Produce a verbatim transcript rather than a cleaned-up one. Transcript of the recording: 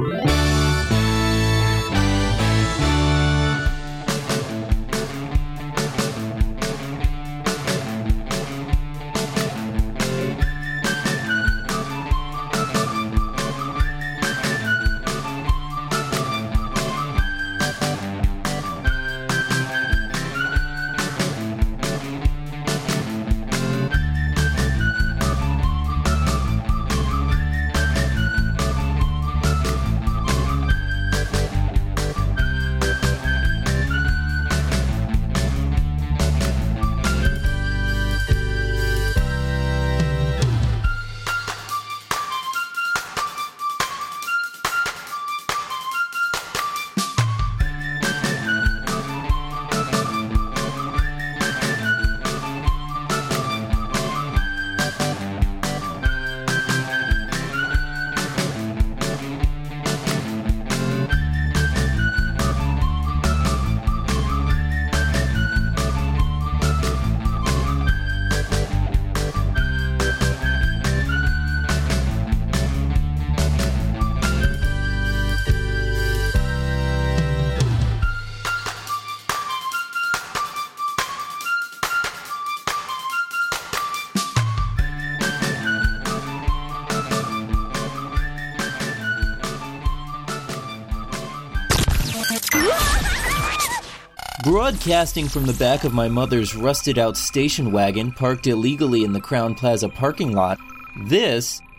Broadcasting from the back of my mother's rusted-out station wagon parked illegally in the Crowne Plaza parking lot, this